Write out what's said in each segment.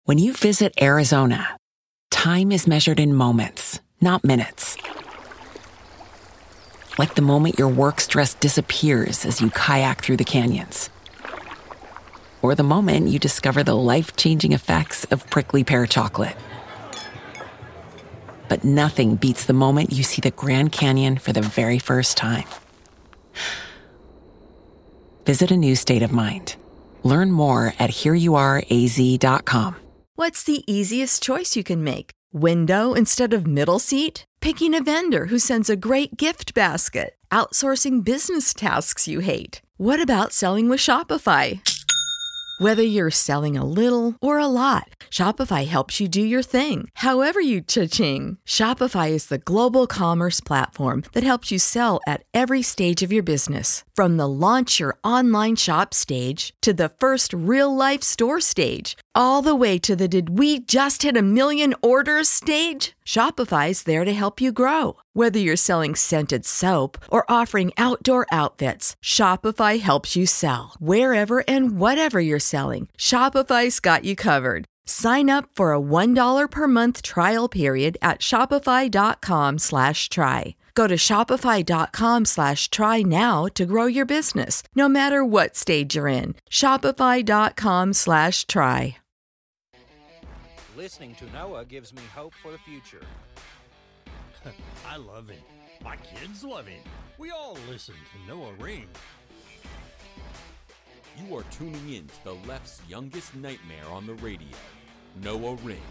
When you visit Arizona, time is measured in moments, not minutes. Like the moment your work stress disappears as you kayak through the canyons. Or the moment you discover the life-changing effects of prickly pear chocolate. But nothing beats the moment you see the Grand Canyon for the very first time. Visit a new state of mind. Learn more at hereyouareaz.com. What's the easiest choice you can make? Window instead of middle seat? Picking a vendor who sends a great gift basket? Outsourcing business tasks you hate? What about selling with Shopify? Whether you're selling a little or a lot, Shopify helps you do your thing, however you cha-ching. Shopify is the global commerce platform that helps you sell at every stage of your business. From the launch your online shop stage to the first real-life store stage, all the way to the did we just hit a million orders stage. Shopify's there to help you grow. Whether you're selling scented soap or offering outdoor outfits, Shopify helps you sell. Wherever and whatever you're selling, Shopify's got you covered. Sign up for a $1 per month trial period at shopify.com/try. Go to shopify.com/try now to grow your business, no matter what stage you're in. Shopify.com/try. Listening to Noah gives me hope for the future. I love him. My kids love him. We all listen to Noah Ring. You are tuning in to the left's youngest nightmare on the radio, Noah Ring.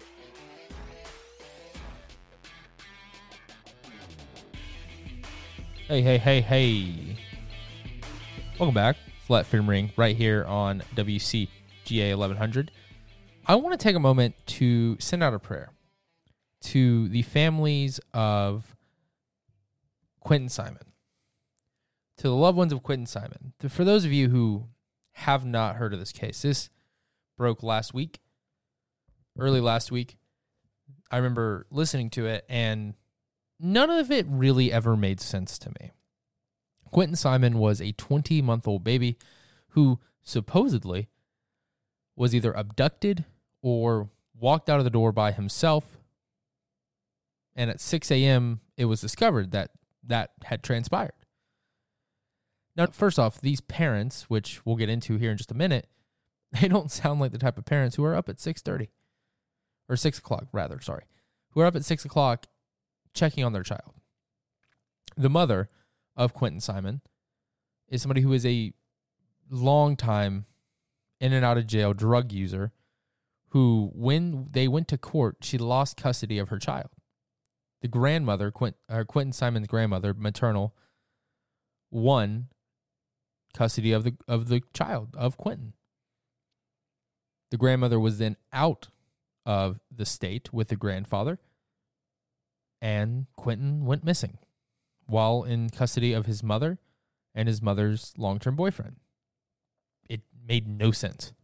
Hey. Welcome back. Flat Freedom Ring right here on WCGA 1100. I want to take a moment to send out a prayer to the families of Quentin Simon, to the loved ones of Quentin Simon. For those of you who have not heard of this case, this broke early last week. I remember listening to it, and none of it really ever made sense to me. Quentin Simon was a 20-month-old baby who supposedly was either abducted or walked out of the door by himself. And at 6 a.m., it was discovered that had transpired. Now, first off, these parents, which we'll get into here in just a minute, they don't sound like the type of parents who are up at 6:30. Or 6 o'clock, rather, sorry. Who are up at 6 o'clock checking on their child. The mother of Quentin Simon is somebody who is a long-time in and out of jail drug user who, when they went to court, she lost custody of her child. The grandmother, Quentin Simon's grandmother, maternal, won custody of the child, of Quentin. The grandmother was then out of the state with the grandfather, and Quentin went missing while in custody of his mother and his mother's long-term boyfriend. It made no sense.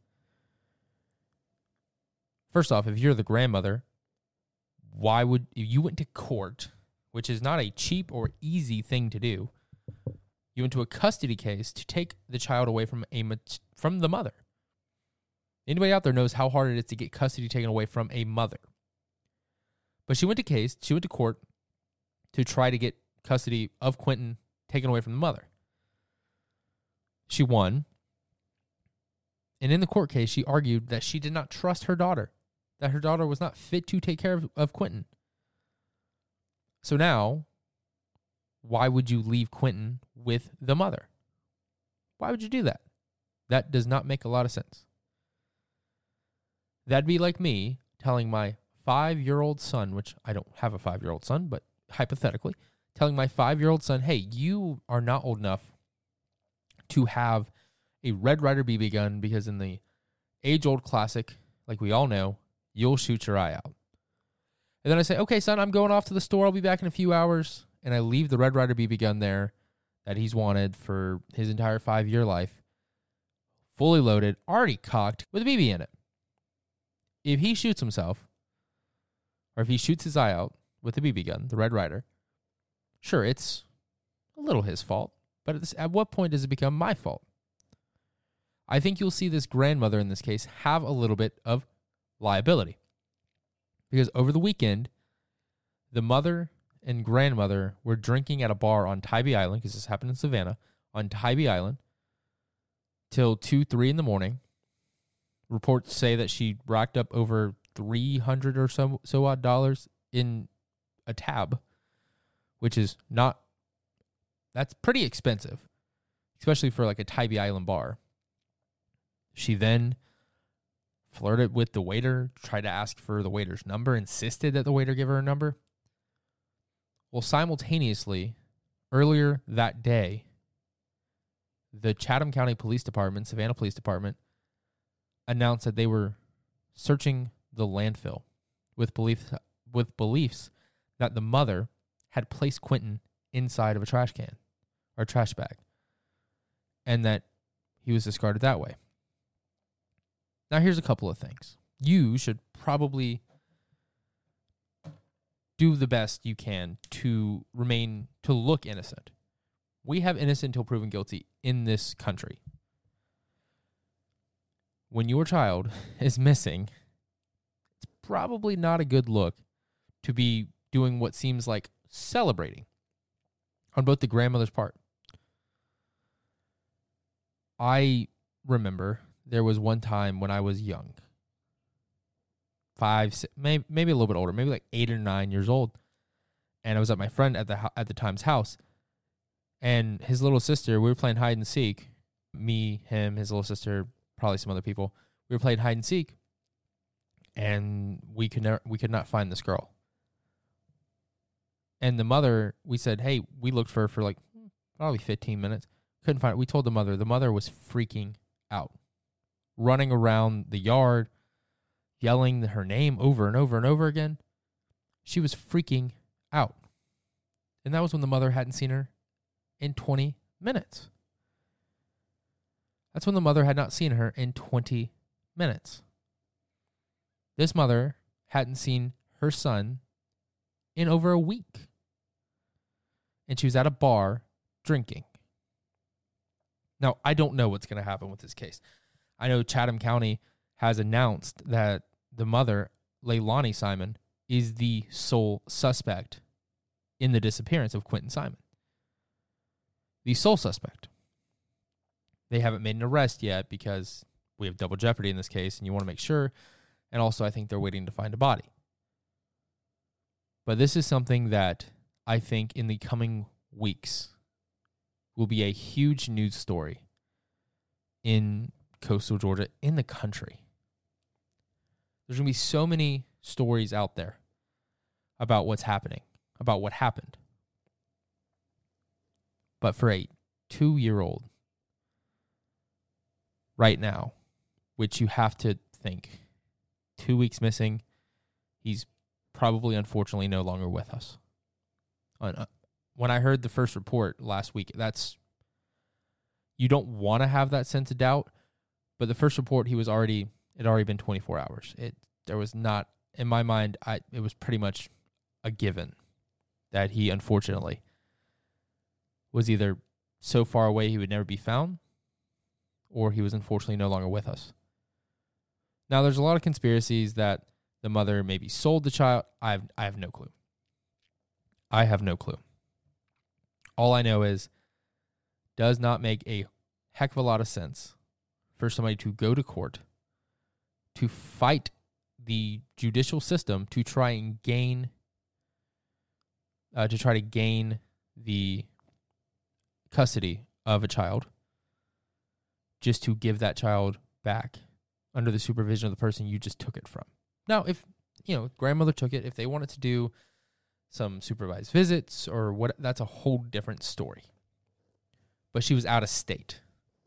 First off, if you're the grandmother, if you went to court, which is not a cheap or easy thing to do, you went to a custody case to take the child away from the mother. Anybody out there knows how hard it is to get custody taken away from a mother. But she went to court to try to get custody of Quentin taken away from the mother. She won. And in the court case, she argued that she did not trust her daughter, that her daughter was not fit to take care of Quentin. So now, why would you leave Quentin with the mother? Why would you do that? That does not make a lot of sense. That'd be like me telling my 5-year-old son, which I don't have a 5-year-old son, but hypothetically, telling my 5-year-old son, hey, you are not old enough to have a Red Ryder BB gun because in the age-old classic, like we all know, you'll shoot your eye out. And then I say, okay, son, I'm going off to the store. I'll be back in a few hours. And I leave the Red Ryder BB gun there that he's wanted for his entire 5-year life, fully loaded, already cocked, with a BB in it. If he shoots himself, or if he shoots his eye out with the BB gun, the Red Ryder, sure, it's a little his fault, but at what point does it become my fault? I think you'll see this grandmother in this case have a little bit of liability. Because over the weekend, the mother and grandmother were drinking at a bar on Tybee Island, because this happened in Savannah, on Tybee Island, till 2, 3 in the morning. Reports say that she racked up over $300 or so odd dollars in a tab, which is not, that's pretty expensive, especially for like a Tybee Island bar. She then flirted with the waiter, tried to ask for the waiter's number, insisted that the waiter give her a number. Well, simultaneously, earlier that day, the Chatham County Police Department, Savannah Police Department, announced that they were searching the landfill with beliefs that the mother had placed Quentin inside of a trash can or trash bag, and that he was discarded that way. Now, here's a couple of things. You should probably do the best you can to look innocent. We have innocent until proven guilty in this country. When your child is missing, it's probably not a good look to be doing what seems like celebrating on both the grandmother's part. I remember there was one time when I was young, 5, 6, maybe a little bit older, maybe like 8 or 9 years old, and I was at my friend at the time's house, and his little sister, we were playing hide and seek, me, him, his little sister, probably some other people. We were playing hide and seek, and we could not find this girl. And the mother, we said, hey, we looked for her for like probably 15 minutes. Couldn't find it. We told the mother. The mother was freaking out, running around the yard, yelling her name over and over and over again. She was freaking out. And that was when the mother hadn't seen her in 20 minutes. That's when the mother had not seen her in 20 minutes. This mother hadn't seen her son in over a week. And she was at a bar drinking. Now, I don't know what's going to happen with this case. I know Chatham County has announced that the mother, Leilani Simon, is the sole suspect in the disappearance of Quentin Simon. The sole suspect. They haven't made an arrest yet because we have double jeopardy in this case, and you want to make sure. And also, I think they're waiting to find a body. But this is something that I think in the coming weeks will be a huge news story in coastal Georgia, in the country. There's going to be so many stories out there about what's happening, about what happened. But for a 2-year-old right now, which you have to think, 2 weeks missing, he's probably, unfortunately, no longer with us. When I heard the first report last week, you don't want to have that sense of doubt, but the first report, it had already been 24 hours. There was not, in my mind, it was pretty much a given that he, unfortunately, was either so far away he would never be found, or he was unfortunately no longer with us. Now, there's a lot of conspiracies that the mother maybe sold the child. I have no clue. I have no clue. All I know is, does not make a heck of a lot of sense for somebody to go to court, to fight the judicial system to try and gain, the custody of a child, just to give that child back under the supervision of the person you just took it from. Now, if grandmother took it, if they wanted to do some supervised visits or what, that's a whole different story. But she was out of state.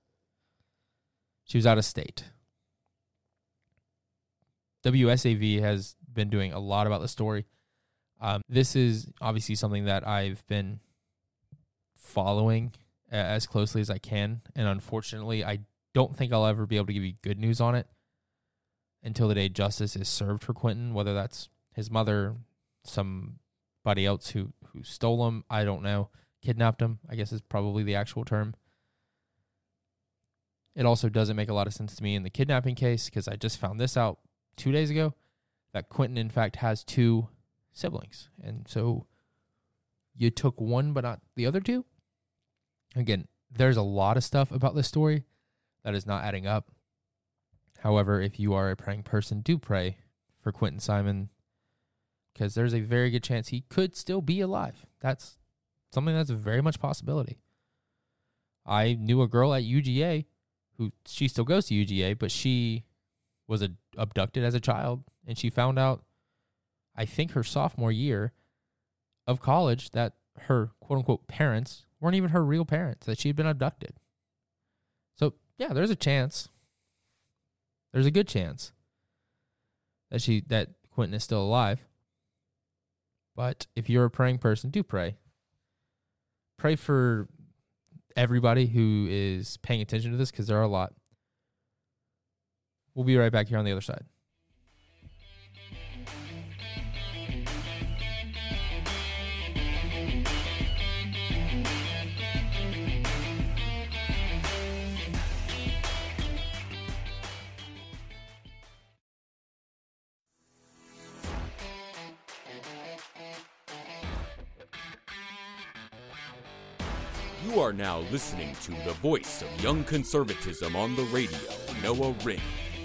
WSAV has been doing a lot about the story. This is obviously something that I've been following as closely as I can. And unfortunately, I don't think I'll ever be able to give you good news on it until the day justice is served for Quentin, whether that's his mother, somebody else who stole him, I don't know, kidnapped him, I guess is probably the actual term. It also doesn't make a lot of sense to me in the kidnapping case because I just found this out 2 days ago that Quentin, in fact, has 2 siblings. And so you took one but not the other 2? Again, there's a lot of stuff about this story that is not adding up. However, if you are a praying person, do pray for Quentin Simon, because there's a very good chance he could still be alive. That's something that's very much a possibility. I knew a girl at UGA who, she still goes to UGA, but she was abducted as a child, and she found out, I think her sophomore year of college, that her quote-unquote parents weren't even her real parents, that she had been abducted. So, yeah, there's a chance. There's a good chance that Quentin is still alive. But if you're a praying person, do pray. Pray for everybody who is paying attention to this, because there are a lot. We'll be right back here on the other side. You are now listening to the voice of young conservatism on the radio, Noah Ring.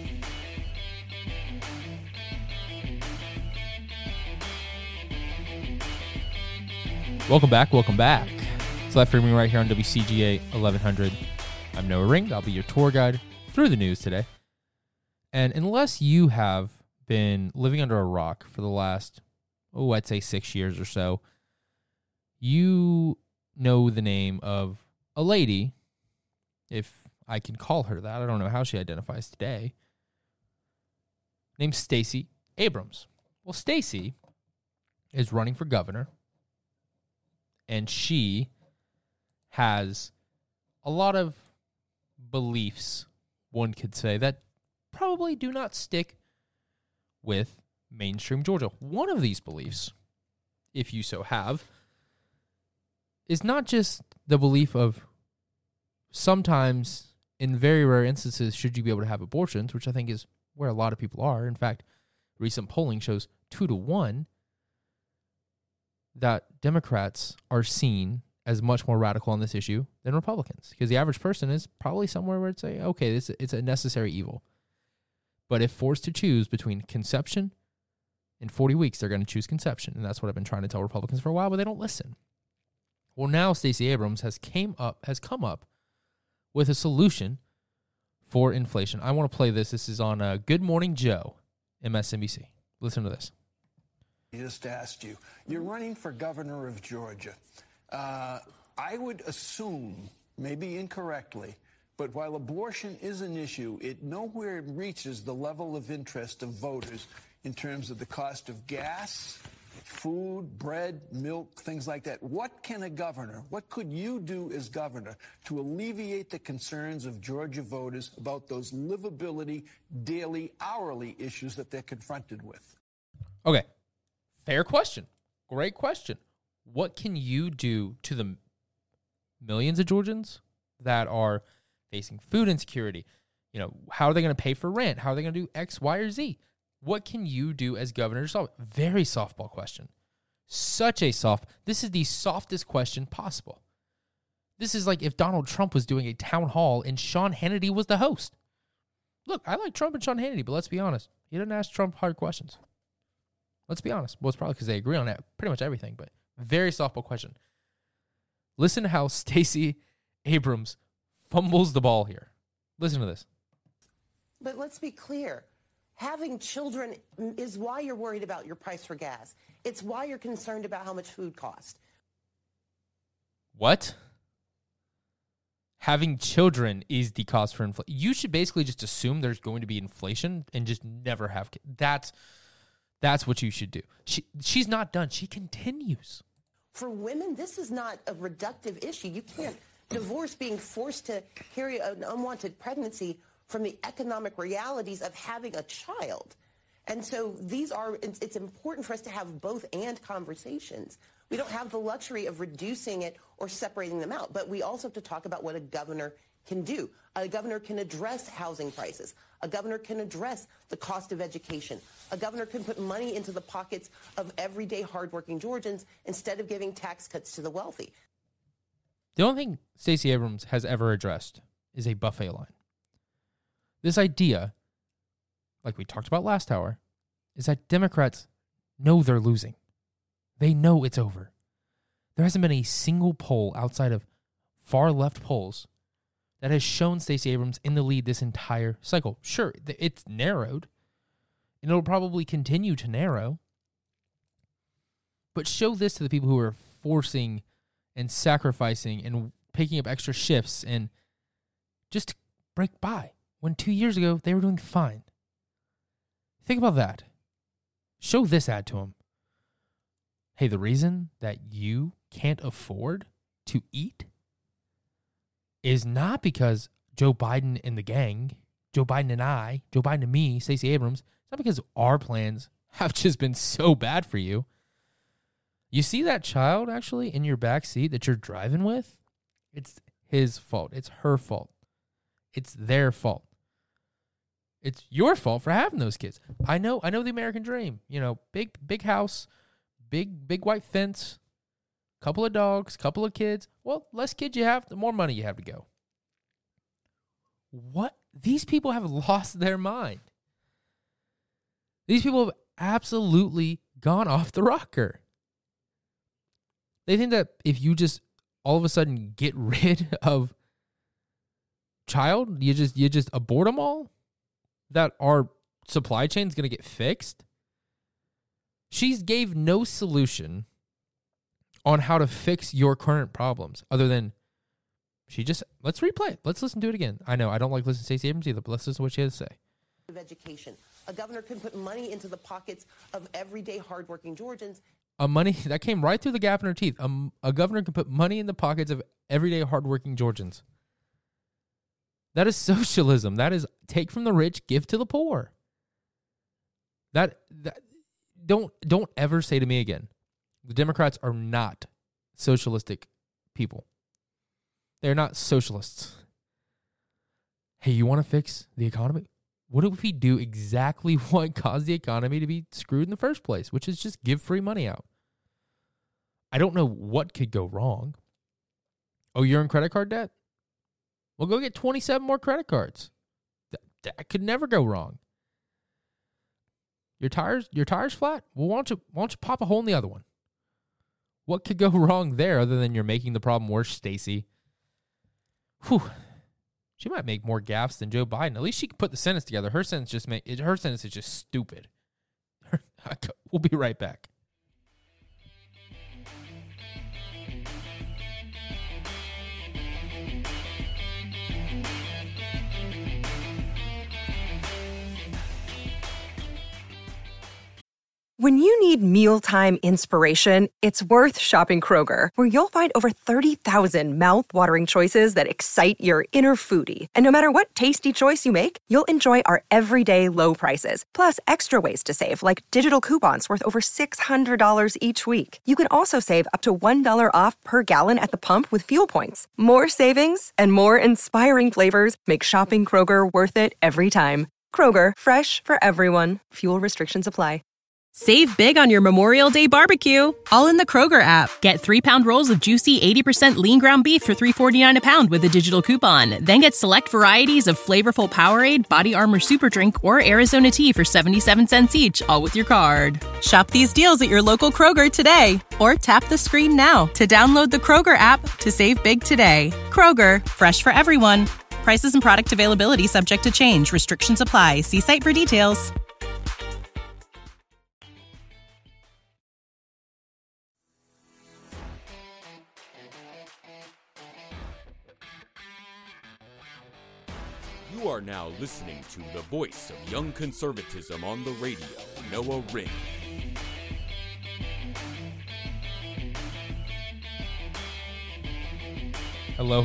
Welcome back. It's Left Framing right here on WCGA 1100. I'm Noah Ring. I'll be your tour guide through the news today. And unless you have been living under a rock for the last, I'd say 6 years or so, you know the name of a lady, if I can call her that. I don't know how she identifies today, named Stacey Abrams. Well, Stacey is running for governor, and she has a lot of beliefs, one could say, that probably do not stick with mainstream Georgia. One of these beliefs, if you so have, is not just the belief of sometimes, in very rare instances, should you be able to have abortions, which I think is where a lot of people are. In fact, recent polling shows 2-1 that Democrats are seen as much more radical on this issue than Republicans, because the average person is probably somewhere where it's like, okay, it's a necessary evil. But if forced to choose between conception and 40 weeks, they're going to choose conception. And that's what I've been trying to tell Republicans for a while, but they don't listen. Well, now Stacey Abrams has come up with a solution for inflation. I want to play this. This is on Good Morning Joe, MSNBC. Listen to this. I just asked you. You're running for governor of Georgia. I would assume, maybe incorrectly, but while abortion is an issue, it nowhere reaches the level of interest of voters in terms of the cost of gas, food, bread, milk, things like that. What could you do as governor to alleviate the concerns of Georgia voters about those livability, daily, hourly issues that they're confronted with? Okay. Fair question. Great question. What can you do to the millions of Georgians that are facing food insecurity? You know, how are they going to pay for rent? How are they going to do X, Y, or Z? What can you do as governor to solve it? Very softball question. This is the softest question possible. This is like if Donald Trump was doing a town hall and Sean Hannity was the host. Look, I like Trump and Sean Hannity, but let's be honest. He didn't ask Trump hard questions. Let's be honest. Well, it's probably because they agree on pretty much everything, but very softball question. Listen to how Stacey Abrams fumbles the ball here. Listen to this. But let's be clear. Having children is why you're worried about your price for gas. It's why you're concerned about how much food costs. What? Having children is the cause for inflation. You should basically just assume there's going to be inflation and just never have kids. That's what you should do. She's not done. She continues. For women, this is not a reductive issue. You can't divorce being forced to carry an unwanted pregnancy from the economic realities of having a child. And so it's important for us to have both and conversations. We don't have the luxury of reducing it or separating them out, but we also have to talk about what a governor can do. A governor can address housing prices. A governor can address the cost of education. A governor can put money into the pockets of everyday hardworking Georgians instead of giving tax cuts to the wealthy. The only thing Stacey Abrams has ever addressed is a buffet line. This idea, like we talked about last hour, is that Democrats know they're losing. They know it's over. There hasn't been a single poll outside of far left polls that has shown Stacey Abrams in the lead this entire cycle. Sure, it's narrowed, and it'll probably continue to narrow. But show this to the people who are forcing and sacrificing and picking up extra shifts and just break by, when 2 years ago they were doing fine. Think about that. Show this ad to them. Hey, the reason that you can't afford to eat is not because Joe Biden and the gang, Joe Biden and I, Joe Biden and me, Stacey Abrams, it's not because our plans have just been so bad for you. You see that child actually in your back seat that you're driving with? It's his fault. It's her fault. It's their fault. It's your fault for having those kids. I know the American dream. You know, big house, big white fence, couple of dogs, couple of kids. Well, less kids you have, the more money you have to go. What? These people have lost their mind. These people have absolutely gone off the rocker. They think that if you just all of a sudden get rid of child, you just abort them all, that our supply chain is going to get fixed. She gave no solution on how to fix your current problems other than let's replay it. Let's listen to it again. I know I don't like listening to Stacey Abrams either, but let's listen to what she has to say. Of education. A governor can put money into the pockets of everyday hardworking Georgians. Money that came right through the gap in her teeth. A governor can put money in the pockets of everyday hardworking Georgians. That is socialism. That is take from the rich, give to the poor. That don't ever say to me again, the Democrats are not socialistic people. They're not socialists. Hey, you want to fix the economy? What if we do exactly what caused the economy to be screwed in the first place, which is just give free money out? I don't know what could go wrong. Oh, you're in credit card debt? Well, go get 27 more credit cards. That could never go wrong. Your tires flat? Well, why don't you pop a hole in the other one? What could go wrong there other than you're making the problem worse, Stacey? Whew. She might make more gaffes than Joe Biden. At least she can put the sentence together. Her sentence is just stupid. We'll be right back. When you need mealtime inspiration, it's worth shopping Kroger, where you'll find over 30,000 mouth-watering choices that excite your inner foodie. And no matter what tasty choice you make, you'll enjoy our everyday low prices, plus extra ways to save, like digital coupons worth over $600 each week. You can also save up to $1 off per gallon at the pump with fuel points. More savings and more inspiring flavors make shopping Kroger worth it every time. Kroger, fresh for everyone. Fuel restrictions apply. Save big on your Memorial Day barbecue, all in the Kroger app. Get 3-pound rolls of juicy 80% lean ground beef for $3.49 a pound with a digital coupon. Then get select varieties of flavorful Powerade, Body Armor Super Drink, or Arizona tea for 77 cents each, all with your card. Shop these deals at your local Kroger today, or tap the screen now to download the Kroger app to save big today. Kroger, fresh for everyone. Prices and product availability subject to change. Restrictions apply. See site for details. You are now listening to the voice of young conservatism on the radio, Noah Ring. Hello.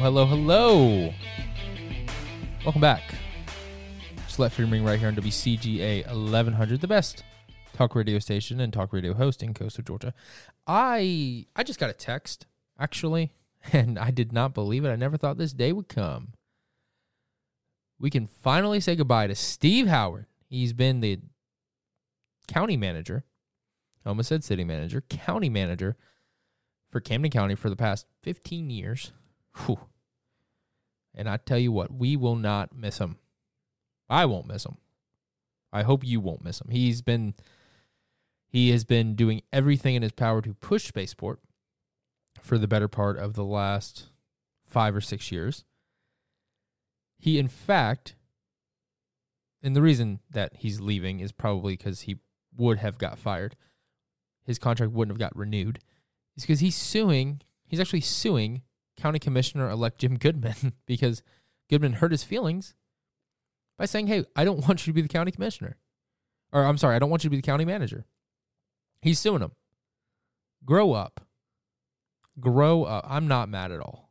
Welcome back. Just let Freedom Ring right here on WCGA 1100, the best talk radio station and talk radio host in coastal Georgia. I just got a text, actually, and I did not believe it. I never thought this day would come. we can finally say goodbye to Steve Howard. He's been the county manager, I almost said city manager, county manager for Camden County for the past 15 years. Whew. And I tell you what, we will not miss him. I won't miss him. I hope you won't miss him. He has been doing everything in his power to push spaceport for the better part of the last 5 or 6 years. He, in fact, and the reason that he's leaving is probably because he would have got fired. His contract wouldn't have got renewed. It's because he's actually suing County Commissioner-elect Jim Goodman because Goodman hurt his feelings by saying, hey, I don't want you to be the county commissioner. Or, I'm sorry, I don't want you to be the county manager. He's suing him. Grow up. Grow up. I'm not mad at all.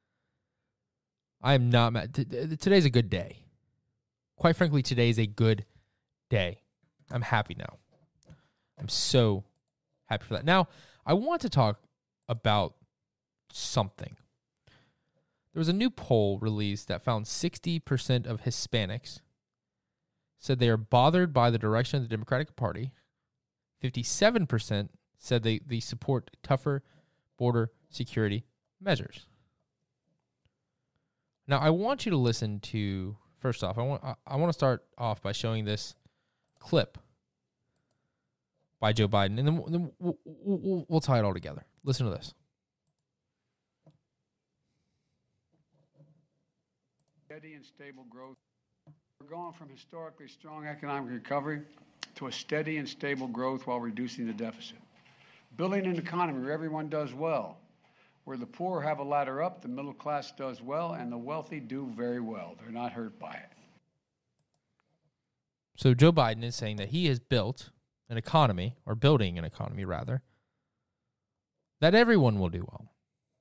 I am not mad. Today's a good day. Quite frankly, today is a good day. I'm happy now. I'm so happy for that. Now, I want to talk about something. There was a new poll released that found 60% of Hispanics said they are bothered by the direction of the Democratic Party. 57% said they support tougher border security measures. Now, I want you to listen to, first off, I want to start off by showing this clip by Joe Biden, and then we'll tie it all together. Listen to this. Steady and stable growth. We're going from historically strong economic recovery to a steady and stable growth while reducing the deficit. Building an economy where everyone does well, where the poor have a ladder up, the middle class does well, and the wealthy do very well. They're not hurt by it. So Joe Biden is saying that he has built an economy, or building an economy rather, that everyone will do well.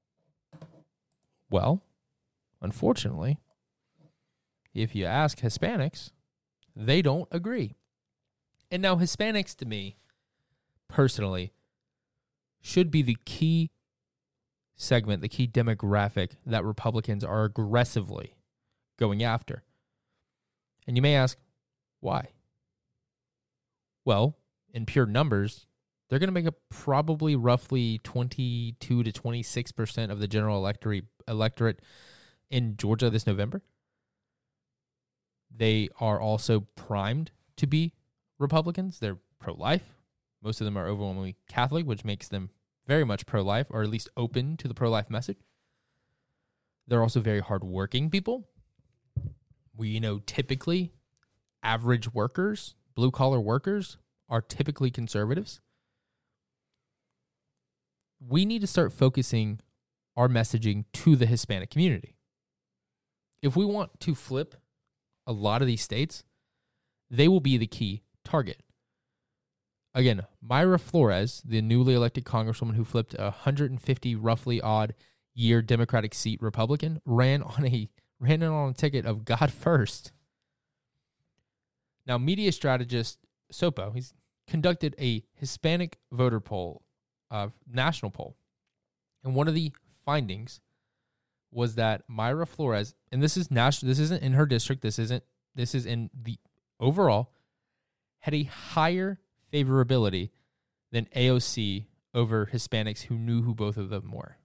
Well, unfortunately, if you ask Hispanics, they don't agree. And now Hispanics, to me, personally, should be the key segment, the key demographic that Republicans are aggressively going after. And you may ask, why? Well, in pure numbers, they're going to make up probably roughly 22 to 26% of the general electorate in Georgia this November. They are also primed to be Republicans. They're pro-life. Most of them are overwhelmingly Catholic, which makes them very much pro-life, or at least open to the pro-life message. They're also very hardworking people. We know typically average workers, blue-collar workers, are typically conservatives. We need to start focusing our messaging to the Hispanic community. If we want to flip a lot of these states, they will be the key target. Again, Mayra Flores, the newly elected congresswoman who flipped a 150 roughly odd year Democratic seat Republican, ran on a ticket of God first. Now, media strategist Sopo, he's conducted a Hispanic voter poll, national poll. And one of the findings was that Mayra Flores, and this is national, this isn't in her district, this is in the overall, had a higher favorability than AOC over Hispanics who knew who both of them were.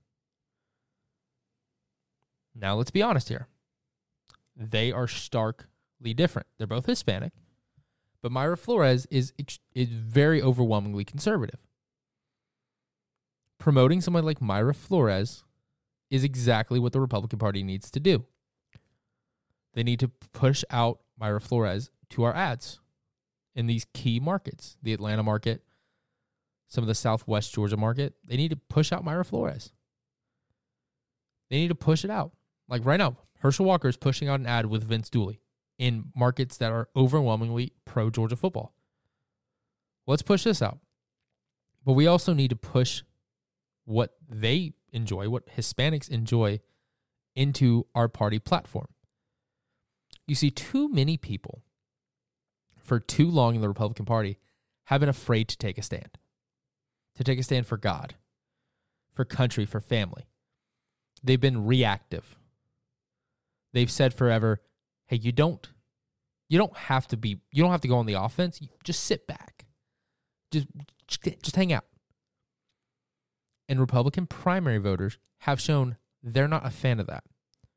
Now, let's be honest here. They are starkly different. They're both Hispanic, but Mayra Flores is very overwhelmingly conservative. Promoting someone like Mayra Flores is exactly what the Republican Party needs to do. They need to push out Mayra Flores to our ads in these key markets, the Atlanta market, some of the Southwest Georgia market. They need to push out Mayra Flores. They need to push it out. Like right now, Herschel Walker is pushing out an ad with Vince Dooley in markets that are overwhelmingly pro-Georgia football. Let's push this out. But we also need to push what they enjoy, what Hispanics enjoy, into our party platform. You see, too many people for too long in the Republican Party have been afraid to take a stand for God, for country, for family. They've been reactive. They've said forever, hey, you don't have to go on the offense. You just sit back. Just hang out. And Republican primary voters have shown they're not a fan of that.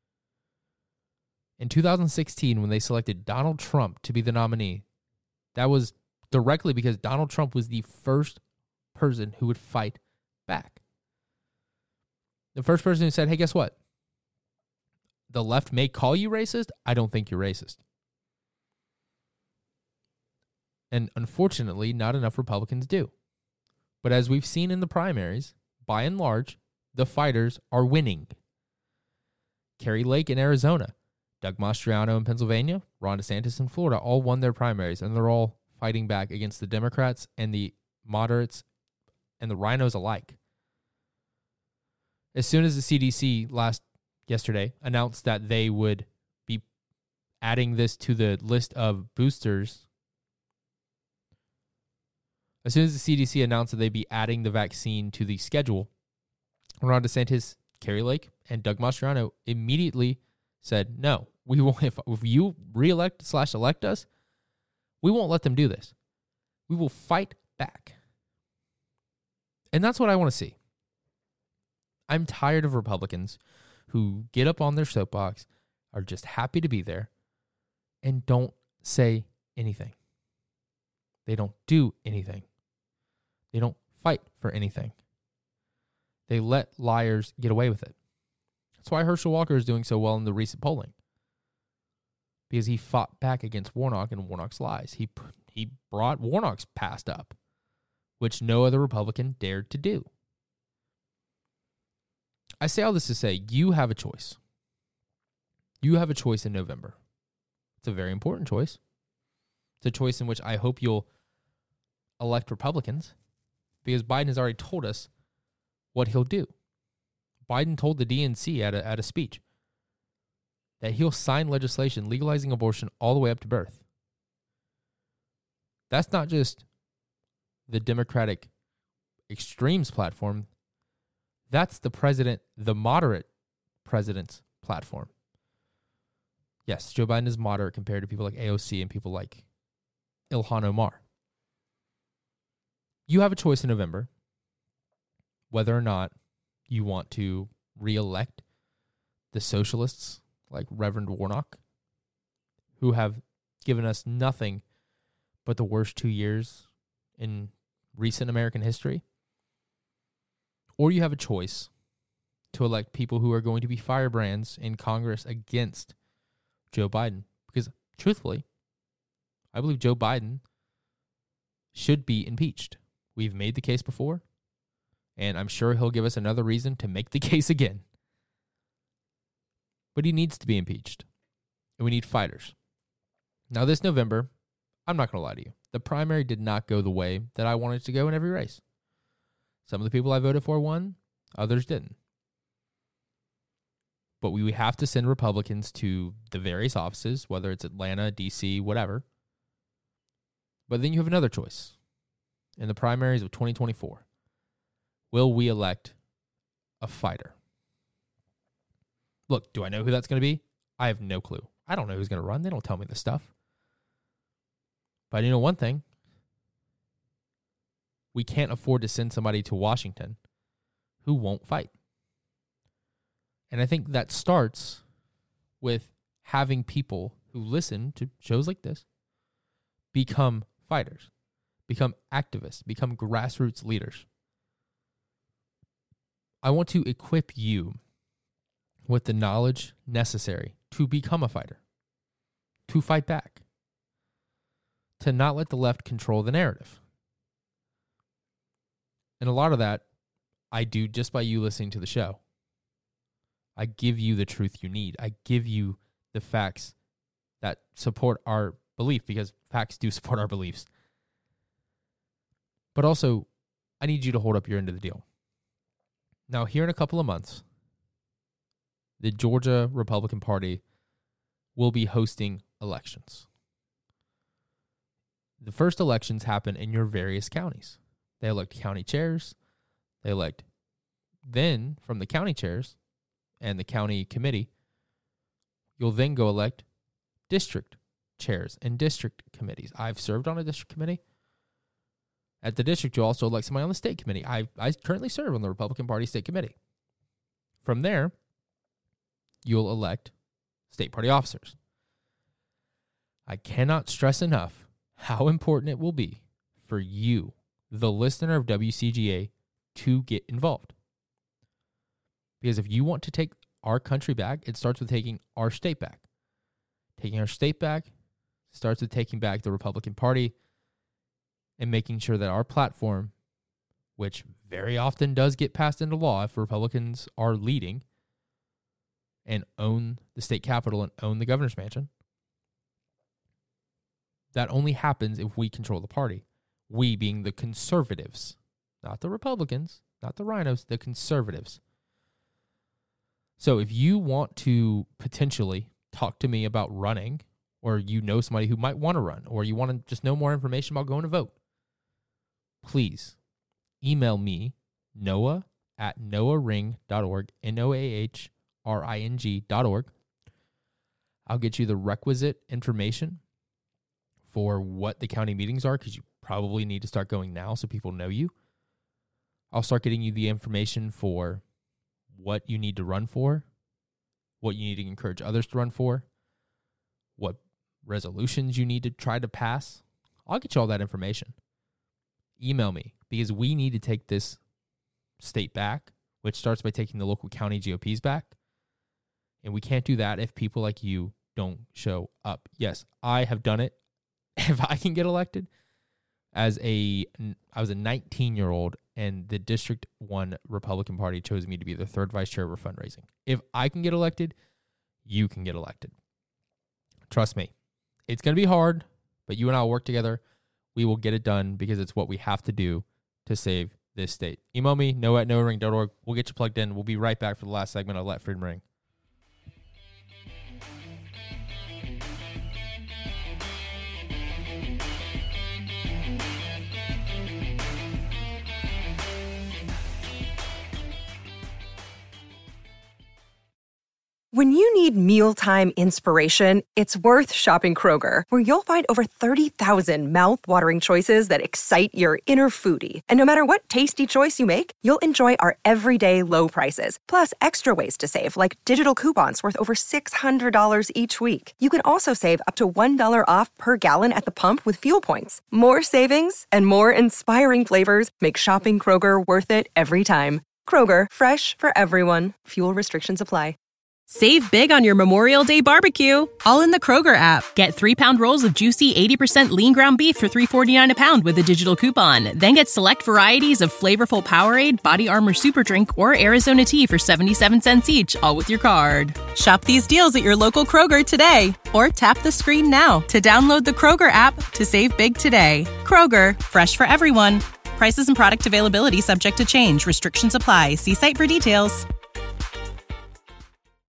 In 2016, when they selected Donald Trump to be the nominee, that was directly because Donald Trump was the first person who would fight back. The first person who said, hey, guess what? The left may call you racist. I don't think you're racist. And unfortunately, not enough Republicans do. But as we've seen in the primaries, by and large, the fighters are winning. Kari Lake in Arizona, Doug Mastriano in Pennsylvania, Ron DeSantis in Florida all won their primaries, and they're all fighting back against the Democrats and the moderates and the rhinos alike. As soon as the CDC yesterday announced that they would be adding this to the list of boosters, as soon as the CDC announced that they'd be adding the vaccine to the schedule, Ron DeSantis, Kari Lake, and Doug Mastriano immediately said, no, we won't. If you re-elect/elect us, we won't let them do this. We will fight back. And that's what I want to see. I'm tired of Republicans who get up on their soapbox, are just happy to be there, and don't say anything. They don't do anything. They don't fight for anything. They let liars get away with it. That's why Herschel Walker is doing so well in the recent polling. Because he fought back against Warnock and Warnock's lies. He brought Warnock's past up, which no other Republican dared to do. I say all this to say, you have a choice. You have a choice in November. It's a very important choice. It's a choice in which I hope you'll elect Republicans, because Biden has already told us what he'll do. Biden told the DNC at a speech that he'll sign legislation legalizing abortion all the way up to birth. That's not just the Democratic extremes platform. That's the moderate president's platform. Yes, Joe Biden is moderate compared to people like AOC and people like Ilhan Omar. You have a choice in November whether or not you want to re-elect the socialists like Reverend Warnock, who have given us nothing but the worst 2 years in recent American history. Or you have a choice to elect people who are going to be firebrands in Congress against Joe Biden. Because truthfully, I believe Joe Biden should be impeached. We've made the case before, and I'm sure he'll give us another reason to make the case again. But he needs to be impeached, and we need fighters. Now, this November, I'm not going to lie to you. The primary did not go the way that I wanted it to go in every race. Some of the people I voted for won, others didn't. But we have to send Republicans to the various offices, whether it's Atlanta, D.C., whatever. But then you have another choice. In the primaries of 2024, will we elect a fighter? Look, do I know who that's going to be? I have no clue. I don't know who's going to run. They don't tell me this stuff. But you know one thing. We can't afford to send somebody to Washington who won't fight. And I think that starts with having people who listen to shows like this become fighters, become activists, become grassroots leaders. I want to equip you with the knowledge necessary to become a fighter, to fight back, to not let the left control the narrative. And a lot of that I do just by you listening to the show. I give you the truth you need. I give you the facts that support our belief, because facts do support our beliefs. But also, I need you to hold up your end of the deal. Now, here in a couple of months, the Georgia Republican Party will be hosting elections. The first elections happen in your various counties. They elect county chairs. They elect, then from the county chairs and the county committee, you'll then go elect district chairs and district committees. I've served on a district committee. At the district, you also elect somebody on the state committee. I currently serve on the Republican Party state committee. From there, you'll elect state party officers. I cannot stress enough how important it will be for you, the listener of WCGA, to get involved. Because if you want to take our country back, it starts with taking our state back. Taking our state back starts with taking back the Republican Party and making sure that our platform, which very often does get passed into law if Republicans are leading and own the state capitol and own the governor's mansion, that only happens if we control the party. We being the conservatives, not the Republicans, not the rhinos, the conservatives. So if you want to potentially talk to me about running, or you know somebody who might want to run, or you want to just know more information about going to vote, please email me, noah@noahring.org, noahring.org. I'll get you the requisite information for what the county meetings are, because you probably need to start going now so people know you. I'll start getting you the information for what you need to run for, what you need to encourage others to run for, what resolutions you need to try to pass. I'll get you all that information. Email me, because we need to take this state back, which starts by taking the local county GOPs back. And we can't do that if people like you don't show up. Yes, I have done it. If I can get elected, I was a 19-year-old, and the District 1 Republican Party chose me to be the third vice chair for fundraising. If I can get elected, you can get elected. Trust me. It's going to be hard, but you and I will work together. We will get it done, because it's what we have to do to save this state. Email me, noah@noahring.org. We'll get you plugged in. We'll be right back for the last segment of Let Freedom Ring. When you need mealtime inspiration, it's worth shopping Kroger, where you'll find over 30,000 mouth-watering choices that excite your inner foodie. And no matter what tasty choice you make, you'll enjoy our everyday low prices, plus extra ways to save, like digital coupons worth over $600 each week. You can also save up to $1 off per gallon at the pump with fuel points. More savings and more inspiring flavors make shopping Kroger worth it every time. Kroger, fresh for everyone. Fuel restrictions apply. Save big on your Memorial Day barbecue, all in the Kroger app. Get 3-pound rolls of juicy 80% lean ground beef for $3.49 a pound with a digital coupon. Then get select varieties of flavorful Powerade, Body Armor Super Drink, or Arizona tea for 77 cents each, all with your card. Shop these deals at your local Kroger today, or tap the screen now to download the Kroger app to save big today. Kroger, fresh for everyone. Prices and product availability subject to change. Restrictions apply. See site for details.